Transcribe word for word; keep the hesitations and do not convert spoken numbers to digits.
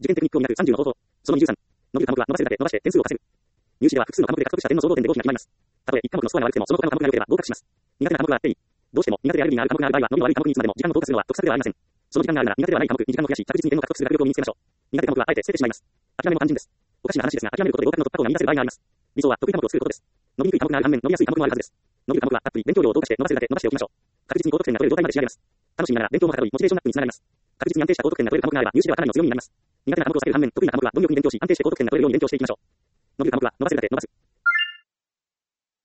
受験テクニックを磨くさんじゅうの方法。そのにじゅうさん。伸びる科目は伸ばせるだけ伸ばして点数を稼ぐ。入試では複数の科目で獲得した点の総合点で合否が決まります。たとえいち科目のスコアが悪くてもその他の科目が良ければ合格します。苦手な科目は A。どうしても苦手でアレルギーがある科目がある場合は伸びの悪い科目にいつまでも時間を投下するのは得策ではありません。その時間があるなら苦手ではない科目に時間を増やし確実に点を獲得する学力を身につけましょう。苦手科目はあえて捨ててしまいます。諦めも単純です。おかしな話ですが諦めることで合格の突破口が見出せる場合があります。理想は得意科目を作ることです。伸びにくい科目がある反面伸びやすい科目もあるはずです。伸びる科目はたっぷり勉強量を投下して伸ばせるだけ伸ばしておきましょう。確実に高得点が取れる状態まで仕上げます。楽しみながら勉強もはかどりモチベーションアップにつながります。確実に安定した高得点が取れる科目があれば入試ではかなりの強みになります。苦手な科目を避ける反面得意な科目は貪欲に勉強し安定して高得点が取れるように勉強していきましょう。伸びる科目は伸ばせるだけ伸ばす。